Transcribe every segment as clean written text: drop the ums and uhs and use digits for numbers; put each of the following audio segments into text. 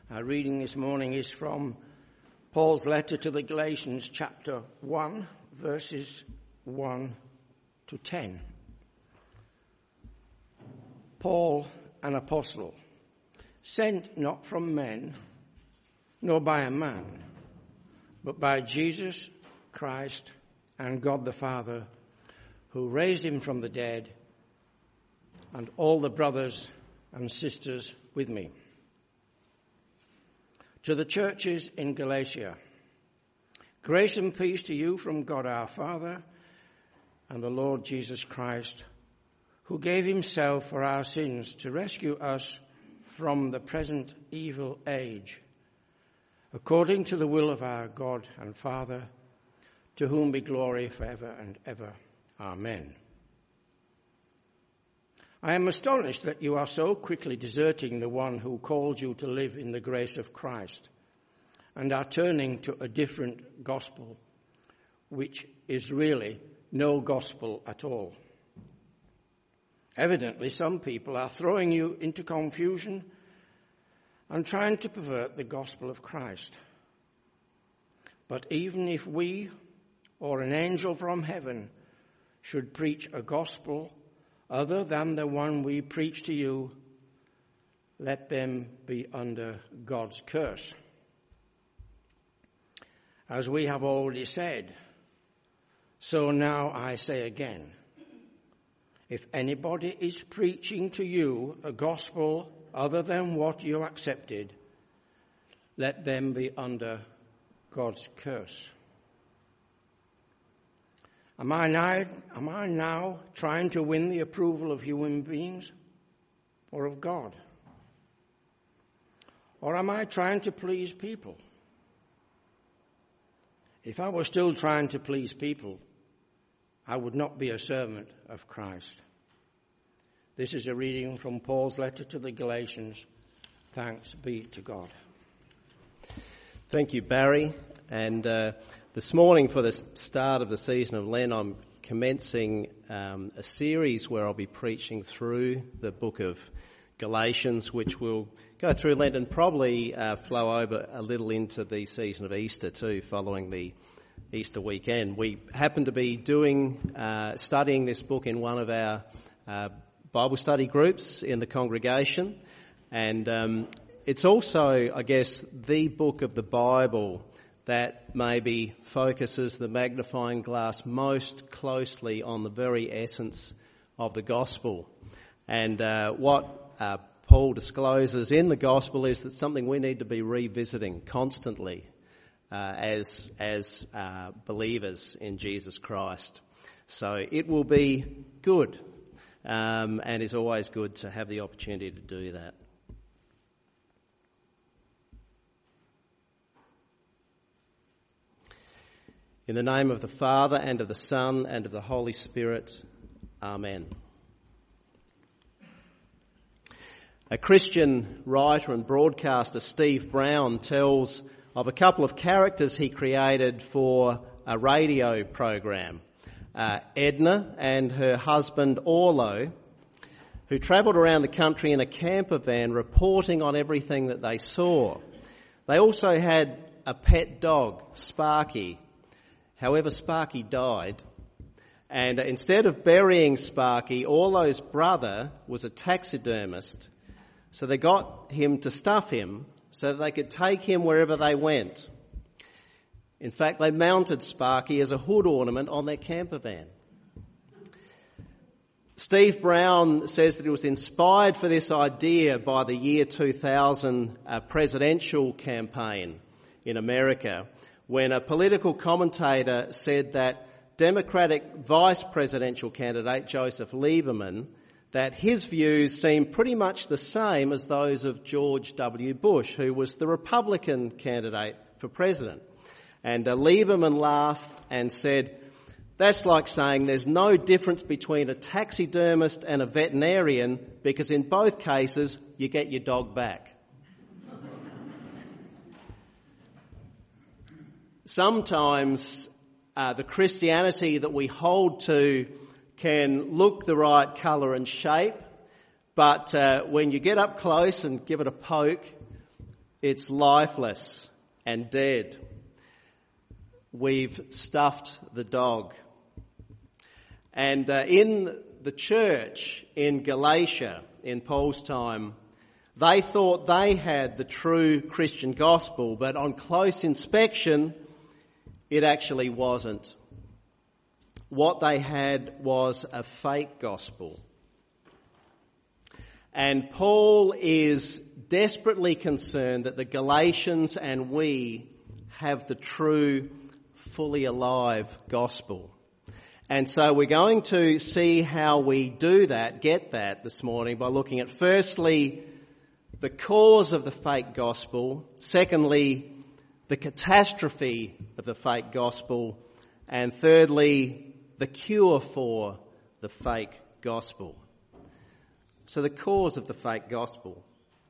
Our reading this morning is from Paul's letter to the Galatians, chapter 1, verses 1 to 10. Paul, an apostle, sent not from men, nor by a man, but by Jesus Christ and God the Father, who raised him from the dead, and all the brothers and sisters with me. To the churches in Galatia, grace and peace to you from God our Father and the Lord Jesus Christ, who gave himself for our sins to rescue us from the present evil age, according to the will of our God and Father, to whom be glory forever and ever. Amen. I am astonished that you are so quickly deserting the one who called you to live in the grace of Christ and are turning to a different gospel, which is really no gospel at all. Evidently, some people are throwing you into confusion and trying to pervert the gospel of Christ. But even if we or an angel from heaven should preach a gospel other than the one we preach to you, let them be under God's curse. As we have already said, so now I say again, if anybody is preaching to you a gospel other than what you accepted, let them be under God's curse. Am I now trying to win the approval of human beings or of God? Or am I trying to please people? If I were still trying to please people, I would not be a servant of Christ. This is a reading from Paul's letter to the Galatians. Thanks be to God. Thank you, Barry. And this morning, for the start of the season of Lent, I'm commencing a series where I'll be preaching through the book of Galatians, which will go through Lent and probably flow over a little into the season of Easter too, following the Easter weekend. We happen to be studying this book in one of our Bible study groups in the congregation, and it's also, I guess, the book of the Bible that maybe focuses the magnifying glass most closely on the very essence of the gospel. And what Paul discloses in the gospel is that something we need to be revisiting constantly as believers in Jesus Christ. So it will be good, and it's always good to have the opportunity to do that. In the name of the Father, and of the Son, and of the Holy Spirit. Amen. A Christian writer and broadcaster, Steve Brown, tells of a couple of characters he created for a radio program. Edna and her husband, Orlo, who travelled around the country in a camper van reporting on everything that they saw. They also had a pet dog, Sparky. However, Sparky died, and instead of burying Sparky, Orlo's brother was a taxidermist, so they got him to stuff him so that they could take him wherever they went. In fact, they mounted Sparky as a hood ornament on their camper van. Steve Brown says that he was inspired for this idea by the year 2000 presidential campaign in America, when a political commentator said that Democratic vice presidential candidate Joseph Lieberman, that his views seemed pretty much the same as those of George W. Bush, who was the Republican candidate for president. And Lieberman laughed and said, "That's like saying there's no difference between a taxidermist and a veterinarian, because in both cases you get your dog back." Sometimes the Christianity that we hold to can look the right colour and shape, but when you get up close and give it a poke, It's lifeless and dead. We've stuffed the dog. And in the church in Galatia, in Paul's time, they thought they had the true Christian gospel, but on close inspection, it actually wasn't. What they had was a fake gospel. And Paul is desperately concerned that the Galatians and we have the true, fully alive gospel. And so we're going to see how we do that, get that this morning by looking at firstly the cause of the fake gospel, secondly the catastrophe of the fake gospel, and thirdly the cure for the fake gospel. So the cause of the fake gospel.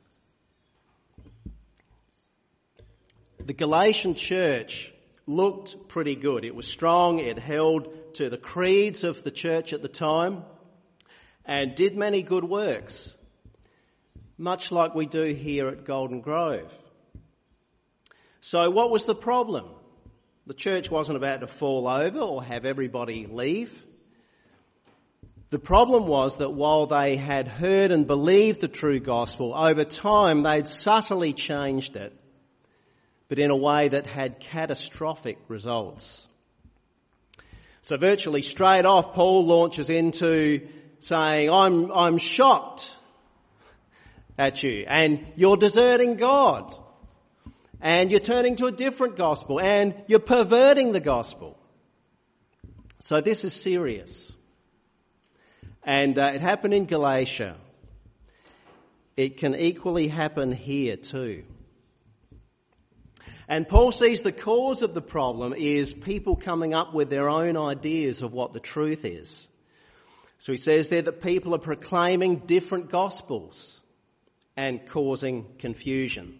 The Galatian church looked pretty good. It was strong, it held to the creeds of the church at the time and did many good works, much like we do here at Golden Grove. So what was the problem? The church wasn't about to fall over or have everybody leave. The problem was that while they had heard and believed the true gospel, over time they'd subtly changed it, but in a way that had catastrophic results. So virtually straight off, Paul launches into saying, I'm shocked at you, and you're deserting God, and you're turning to a different gospel, and you're perverting the gospel. So this is serious. And it happened in Galatia. It can equally happen here too. And Paul sees the cause of the problem is people coming up with their own ideas of what the truth is. So he says there that people are proclaiming different gospels and causing confusion.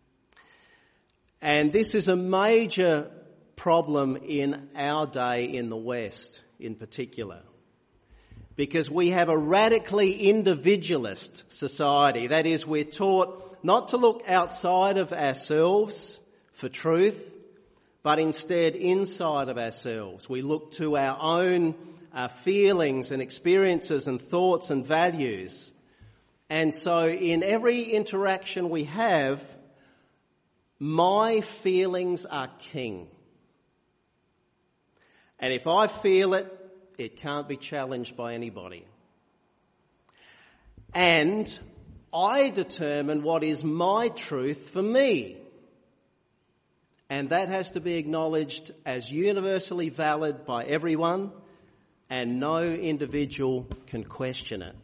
And this is a major problem in our day in the West in particular, because we have a radically individualist society. That is, we're taught not to look outside of ourselves for truth, but instead inside of ourselves. We look to our own feelings and experiences and thoughts and values. And so in every interaction we have, my feelings are king. And if I feel it, it can't be challenged by anybody. And I determine what is my truth for me. And that has to be acknowledged as universally valid by everyone, and no individual can question it.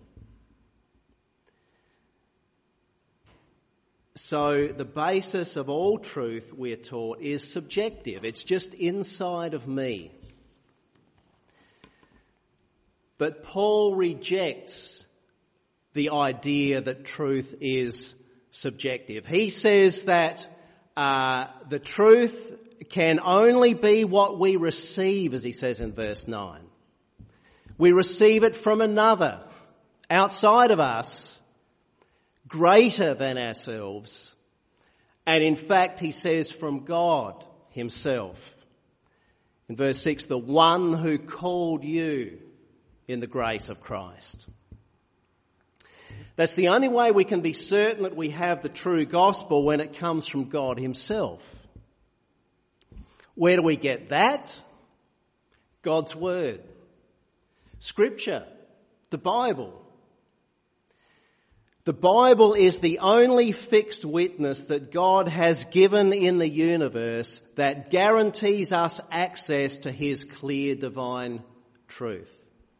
So the basis of all truth, we're taught, is subjective. It's just inside of me. But Paul rejects the idea that truth is subjective. He says that the truth can only be what we receive, as he says in verse 9. We receive it from another, outside of us, greater than ourselves, and in fact, he says, from God himself. In verse 6, the one who called you in the grace of Christ. That's the only way we can be certain that we have the true gospel, when it comes from God himself. Where do we get that? God's word. Scripture. The Bible. The Bible is the only fixed witness that God has given in the universe that guarantees us access to his clear divine truth.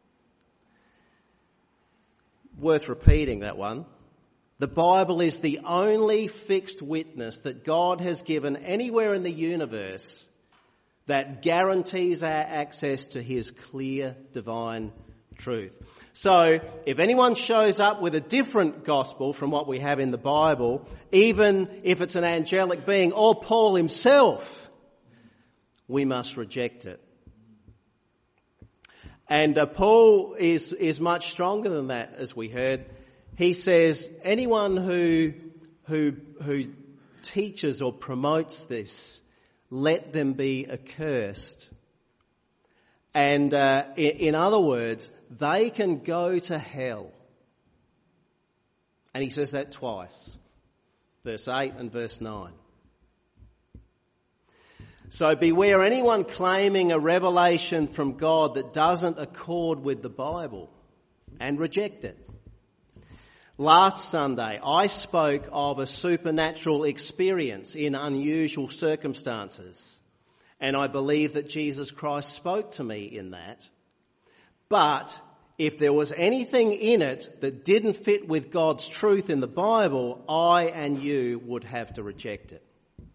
Worth repeating that one. The Bible is the only fixed witness that God has given anywhere in the universe that guarantees our access to his clear divine truth. So if anyone shows up with a different gospel from what we have in the Bible, even if it's an angelic being or Paul himself, we must reject it. And Paul is much stronger than that, as we heard. He says anyone who teaches or promotes this, let them be accursed. And in other words, they can go to hell. And he says that twice, verse 8 and verse 9. So beware anyone claiming a revelation from God that doesn't accord with the Bible, and reject it. Last Sunday, I spoke of a supernatural experience in unusual circumstances, and I believe that Jesus Christ spoke to me in that. But if there was anything in it that didn't fit with God's truth in the Bible, I and you would have to reject it.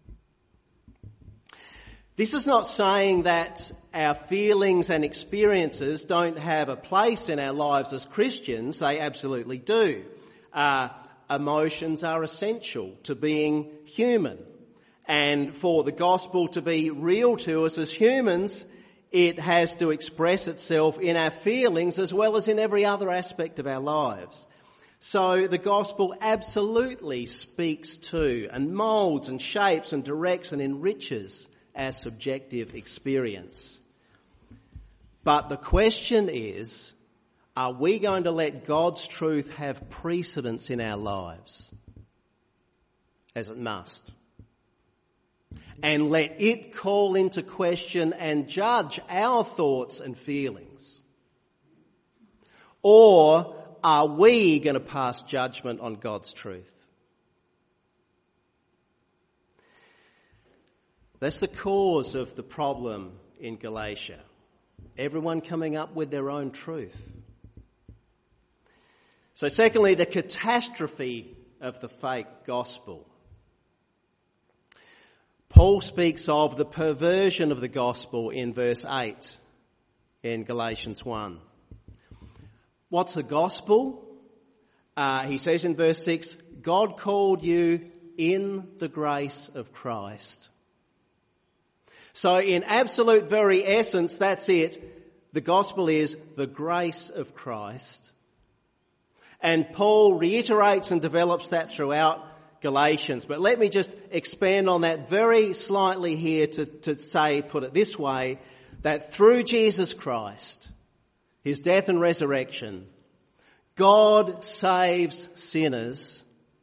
This is not saying that our feelings and experiences don't have a place in our lives as Christians. They absolutely do. Emotions are essential to being human. And for the gospel to be real to us as humans, it has to express itself in our feelings as well as in every other aspect of our lives. So the gospel absolutely speaks to and moulds and shapes and directs and enriches our subjective experience. But the question is, are we going to let God's truth have precedence in our lives? As it must. And let it call into question and judge our thoughts and feelings? Or are we going to pass judgment on God's truth? That's the cause of the problem in Galatia. Everyone coming up with their own truth. So secondly, the catastrophe of the fake gospel. Paul speaks of the perversion of the gospel in verse 8 in Galatians 1. What's the gospel? He says in verse 6, God called you in the grace of Christ. So in absolute very essence, that's it. The gospel is the grace of Christ. And Paul reiterates and develops that throughout Galatians. But let me just expand on that very slightly here to say, put it this way, that through Jesus Christ, his death and resurrection, God saves sinners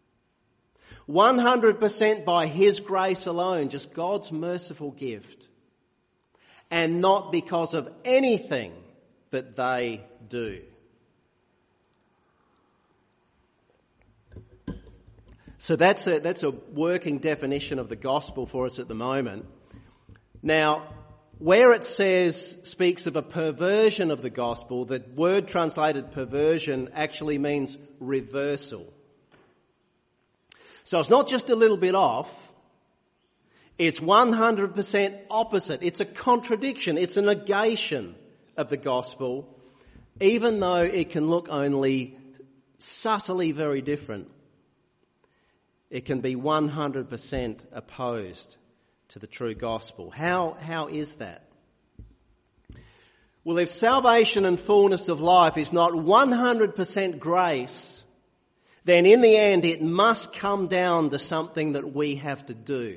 100% by his grace alone, just God's merciful gift, and not because of anything that they do. So that's a working definition of the gospel for us at the moment. Now, where it speaks of a perversion of the gospel, the word translated perversion actually means reversal. So it's not just a little bit off, it's 100% opposite. It's a contradiction, it's a negation of the gospel, even though it can look only subtly very different. It can be 100% opposed to the true gospel. How is that? Well, if salvation and fullness of life is not 100% grace, then in the end it must come down to something that we have to do.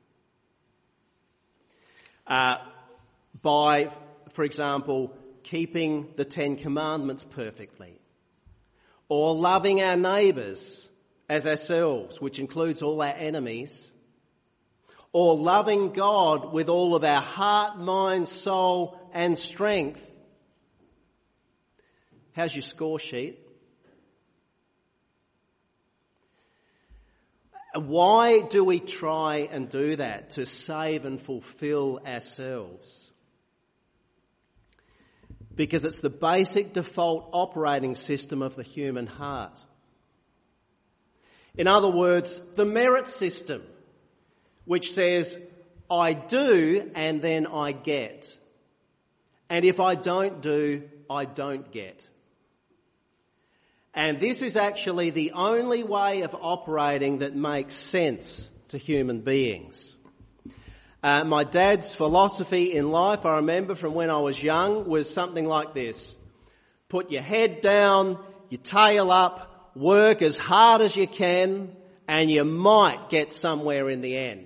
By, for example, keeping the 10 Commandments perfectly, or loving our neighbours as ourselves, which includes all our enemies, or loving God with all of our heart, mind, soul and strength. How's your score sheet? Why do we try and do that? To save and fulfill ourselves. Because it's the basic default operating system of the human heart. In other words, the merit system, which says, I do and then I get. And if I don't do, I don't get. And this is actually the only way of operating that makes sense to human beings. My dad's philosophy in life, I remember from when I was young, was something like this. Put your head down, your tail up, work as hard as you can, and you might get somewhere in the end.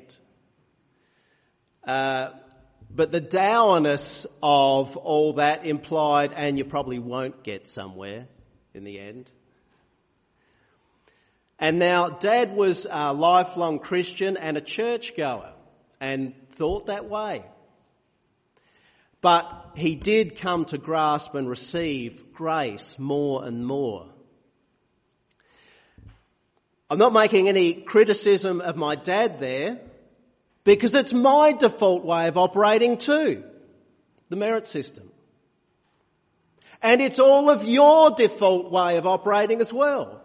But the dourness of all that implied, and you probably won't get somewhere in the end. And now Dad was a lifelong Christian and a churchgoer and thought that way. But he did come to grasp and receive grace more and more. I'm not making any criticism of my dad there, because it's my default way of operating too, the merit system. And it's all of your default way of operating as well.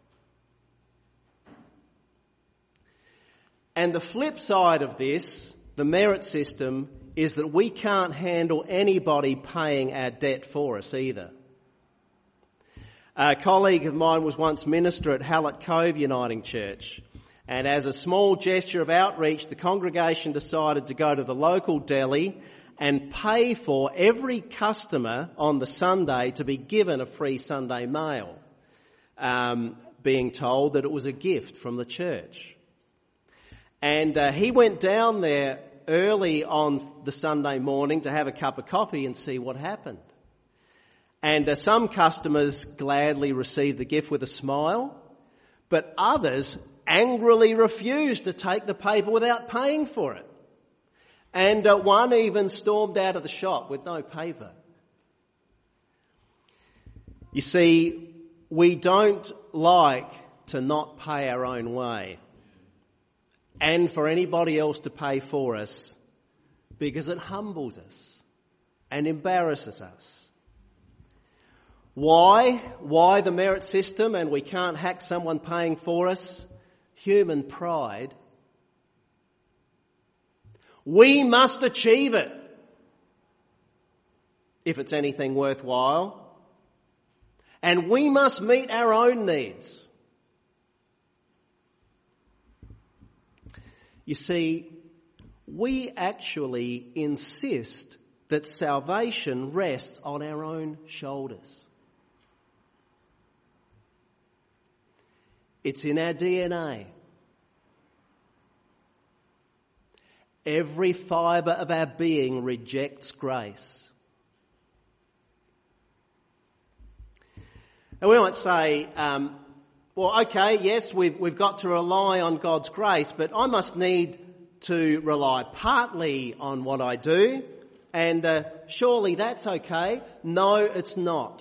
And the flip side of this, the merit system, is that we can't handle anybody paying our debt for us either. A colleague of mine was once minister at Hallett Cove Uniting Church, and as a small gesture of outreach, the congregation decided to go to the local deli and pay for every customer on the Sunday to be given a free Sunday meal, being told that it was a gift from the church. And he went down there early on the Sunday morning to have a cup of coffee and see what happened. And some customers gladly received the gift with a smile, but others angrily refused to take the paper without paying for it. And one even stormed out of the shop with no paper. You see, we don't like to not pay our own way, and for anybody else to pay for us, because it humbles us and embarrasses us. Why? Why the merit system and we can't hack someone paying for us? Human pride. We must achieve it if it's anything worthwhile. And we must meet our own needs. You see, we actually insist that salvation rests on our own shoulders. It's in our DNA. Every fibre of our being rejects grace. And we might say, well, okay, yes, we've got to rely on God's grace, but I must need to rely partly on what I do, and surely that's okay. No, it's not.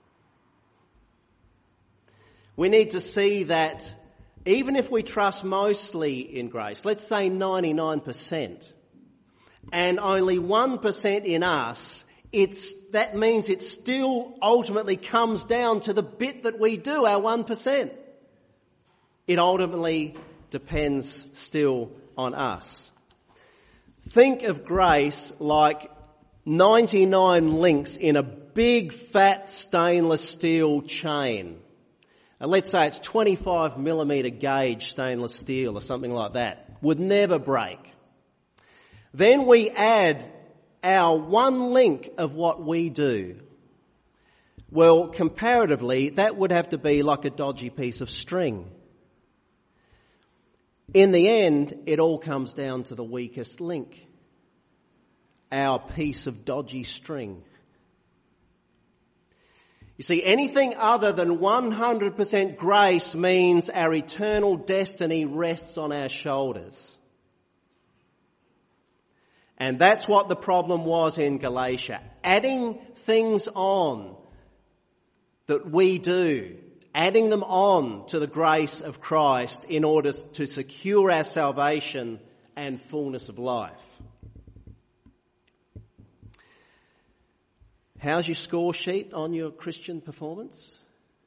We need to see that even if we trust mostly in grace, let's say 99%, and only 1% in us, that means it still ultimately comes down to the bit that we do, our 1%. It ultimately depends still on us. Think of grace like 99 links in a big fat stainless steel chain. Let's say it's 25 millimetre gauge stainless steel or something like that. Would never break. Then we add our one link of what we do. Well, comparatively, that would have to be like a dodgy piece of string. In the end, it all comes down to the weakest link. Our piece of dodgy string. You see, anything other than 100% grace means our eternal destiny rests on our shoulders. And that's what the problem was in Galatia. Adding things on that we do, adding them on to the grace of Christ in order to secure our salvation and fullness of life. How's your score sheet on your Christian performance?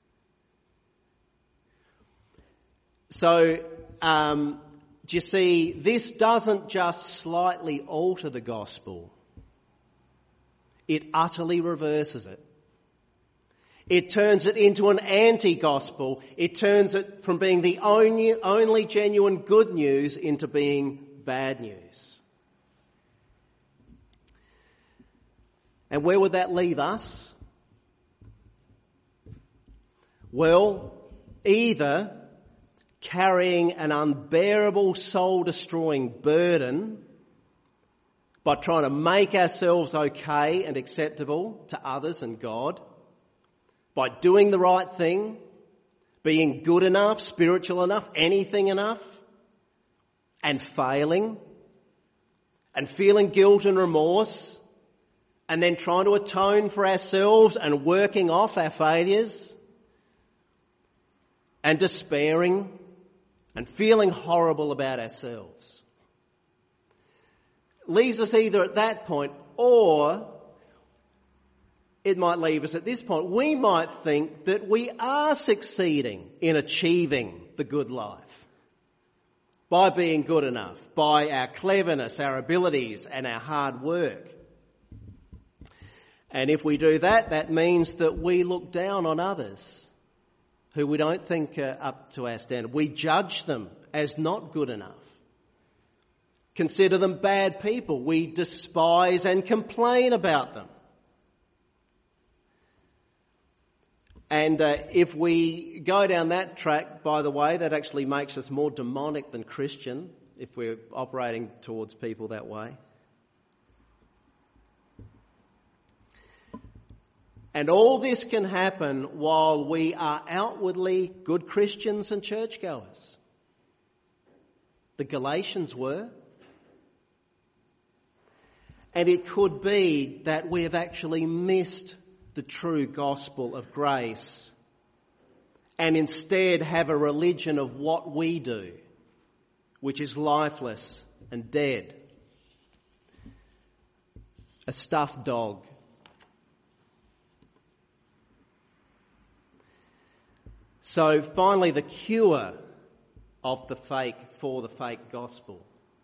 So, do you see, this doesn't just slightly alter the gospel. It utterly reverses it. It turns it into an anti-gospel. It turns it from being the only genuine good news into being bad news. And where would that leave us? Well, either carrying an unbearable soul-destroying burden by trying to make ourselves okay and acceptable to others and God, by doing the right thing, being good enough, spiritual enough, anything enough, and failing, and feeling guilt and remorse, and then trying to atone for ourselves and working off our failures, and despairing, and feeling horrible about ourselves. Leaves us either at that point, or it might leave us at this point. We might think that we are succeeding in achieving the good life by being good enough, by our cleverness, our abilities, and our hard work. And if we do that, that means that we look down on others who we don't think are up to our standard. We judge them as not good enough. Consider them bad people. We despise and complain about them. And if we go down that track, by the way, that actually makes us more demonic than Christian, if we're operating towards people that way. And all this can happen while we are outwardly good Christians and churchgoers. The Galatians were. And it could be that we have actually missed the true gospel of grace and instead have a religion of what we do, which is lifeless and dead. A stuffed dog. So finally, the cure of the fake gospel.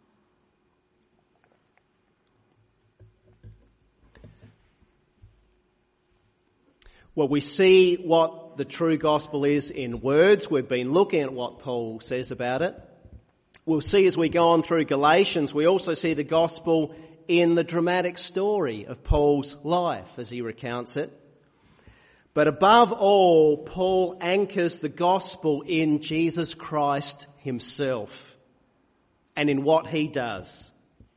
Well, we see what the true gospel is in words. We've been looking at what Paul says about it. We'll see as we go on through Galatians, we also see the gospel in the dramatic story of Paul's life as he recounts it. But above all, Paul anchors the gospel in Jesus Christ himself and in what he does,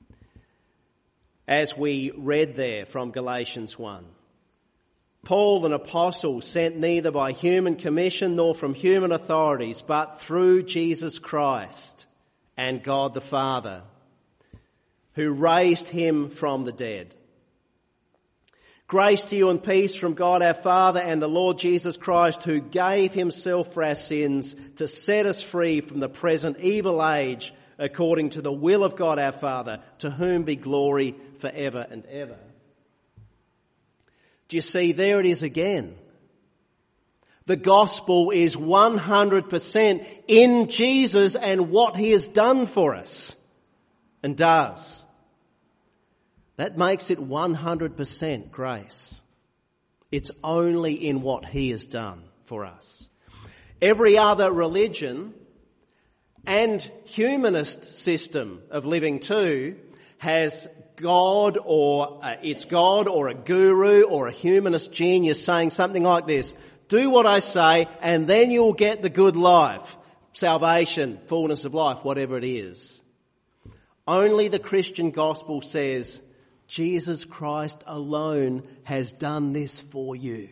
as we read there from Galatians 1. Paul, an apostle, sent neither by human commission nor from human authorities, but through Jesus Christ and God the Father, who raised him from the dead. Grace to you and peace from God our Father and the Lord Jesus Christ, who gave himself for our sins to set us free from the present evil age, according to the will of God our Father, to whom be glory forever and ever. Do you see, there it is again. The gospel is 100% in Jesus and what he has done for us and does. That makes it 100% grace. It's only in what he has done for us. Every other religion and humanist system of living too has God or it's God or a guru or a humanist genius saying something like this: do what I say and then you'll get the good life, salvation, fullness of life, whatever it is. Only the Christian gospel says Jesus Christ alone has done this for you.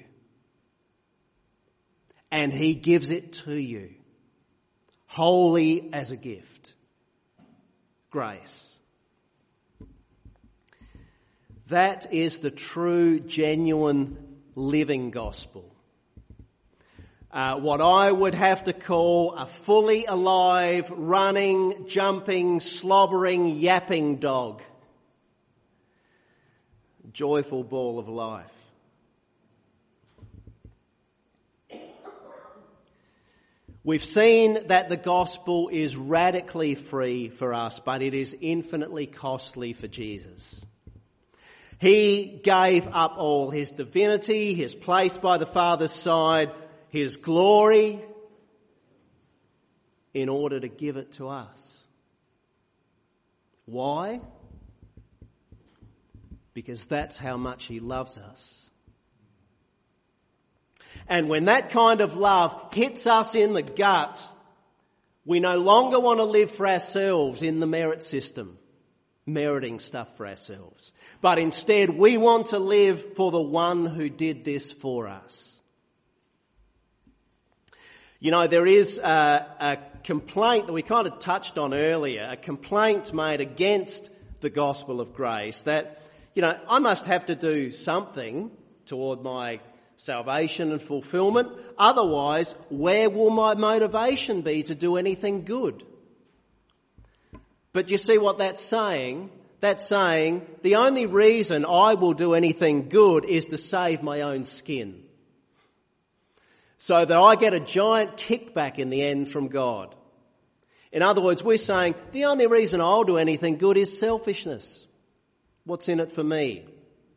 And he gives it to you, wholly as a gift. Grace. That is the true, genuine, living gospel. What I would have to call a fully alive, running, jumping, slobbering, yapping dog. Joyful ball of life. We've seen that the gospel is radically free for us, but it is infinitely costly for Jesus. He gave up all his divinity, his place by the Father's side, his glory, in order to give it to us. Why? Because that's how much he loves us. And when that kind of love hits us in the gut, We no longer want to live for ourselves in the merit system, meriting stuff for ourselves. But instead we want to live for the one who did this for us. You know, there is a complaint that we kind of touched on earlier, a complaint made against the gospel of grace that, you know, I must have to do something toward my salvation and fulfillment. Otherwise, where will my motivation be to do anything good? But you see what that's saying? That's saying the only reason I will do anything good is to save my own skin, so that I get a giant kickback in the end from God. In other words, we're saying the only reason I'll do anything good is selfishness. What's in it for me?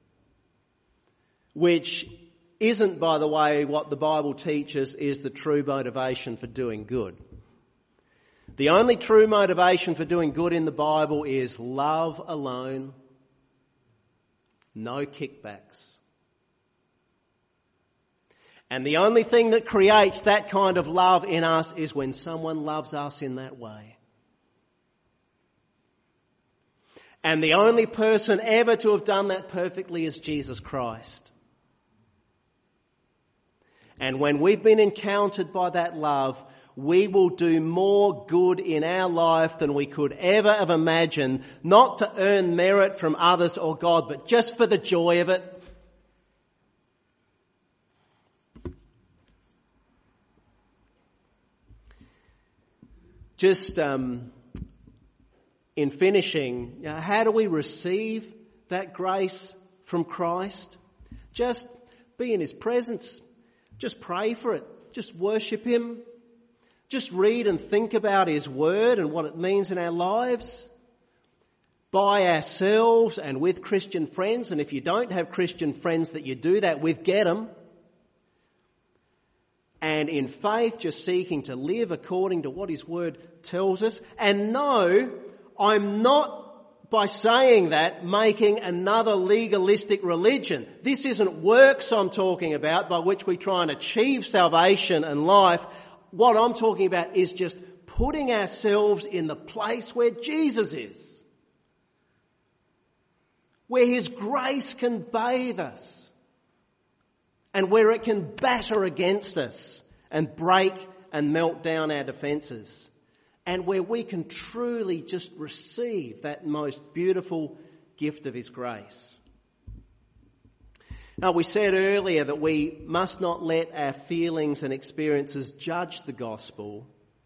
Which isn't, by the way, what the Bible teaches is the true motivation for doing good. The only true motivation for doing good in the Bible is love alone, no kickbacks. And the only thing that creates that kind of love in us is when someone loves us in that way. And the only person ever to have done that perfectly is Jesus Christ. And when we've been encountered by that love, we will do more good in our life than we could ever have imagined, not to earn merit from others or God, but just for the joy of it. Just in finishing, how do we receive that grace from Christ? Just be in His presence. Just pray for it. Just worship Him. Just read and think about His Word and what it means in our lives. By ourselves and with Christian friends. And if you don't have Christian friends that you do that with, get them. And in faith, just seeking to live according to what His Word tells us. And no, I'm not, by saying that, making another legalistic religion. This isn't works I'm talking about by which we try and achieve salvation and life. What I'm talking about is just putting ourselves in the place where Jesus is. Where His grace can bathe us. And where it can batter against us and break and melt down our defences. And where we can truly just receive that most beautiful gift of His grace. Now, we said earlier that we must not let our feelings and experiences judge the gospel,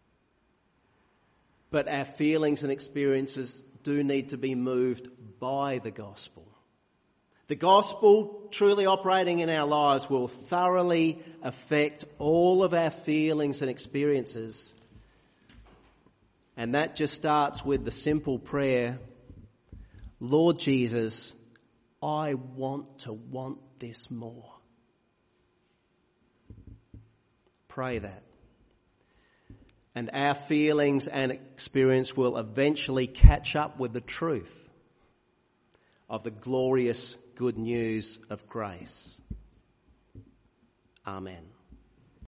but our feelings and experiences do need to be moved by the gospel. The gospel truly operating in our lives will thoroughly affect all of our feelings and experiences. And that just starts with the simple prayer, Lord Jesus, I want to want this more. Pray that. And our feelings and experience will eventually catch up with the truth of the glorious good news of grace. Amen.